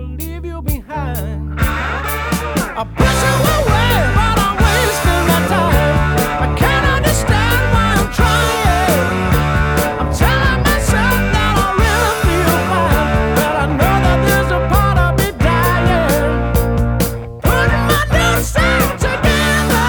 to leave you behind. I push you away, but I'm wasting my time. I can't understand why I'm trying. I'm telling myself that I really feel fine, but I know that there's a part of me dying. Putting my new sound together.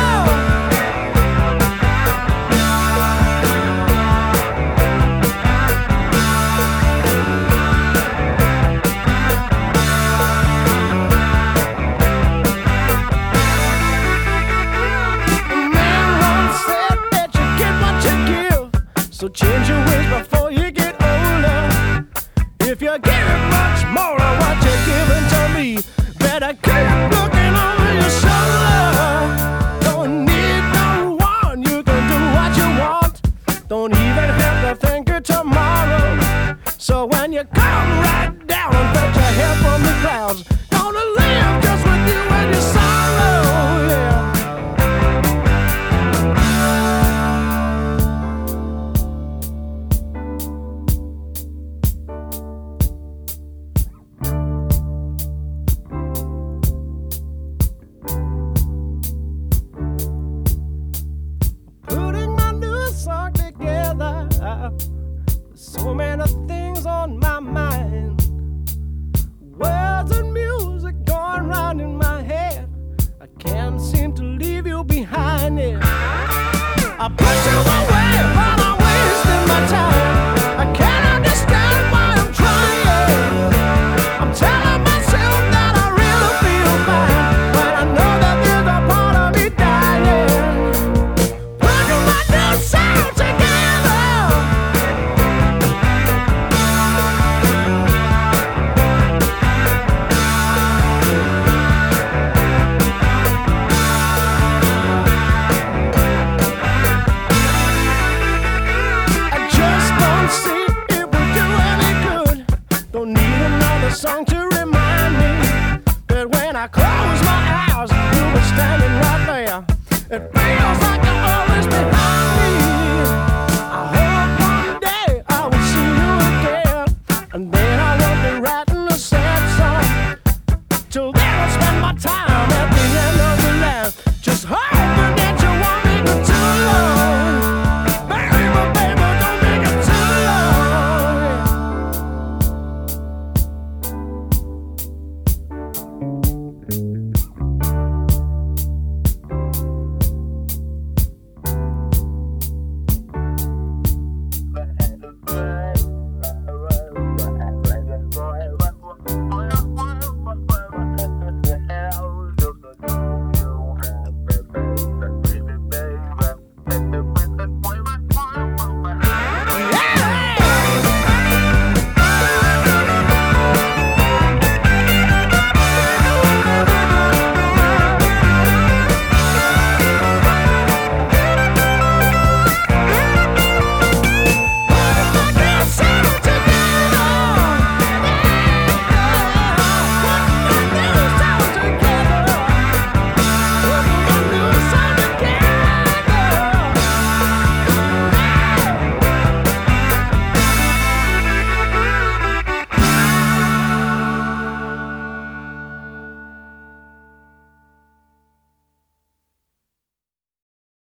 So change your ways before you get older. If you're giving much more of what you're giving to me, better keep looking over your shoulder. Don't need no one, you can do what you want. Don't even have to think of tomorrow. So when you come right down and fetch your head from the clouds, gonna live just with you and your sorrow, yeah. So many things on my mind, words and music going round in my head. I can't seem to leave you behind it. I push you away, but I'm wasting my time. I can't understand why I'm trying. I'm telling myself that I really feel fine, but I know that there's a part of me dying. Putting my new sound together. Song to remind me that when I close my eyes, you were standing right there. It feels like you're always behind me. I hope one day I will see you again, and then I won't be writing a sad song. Till then I'll spend my time at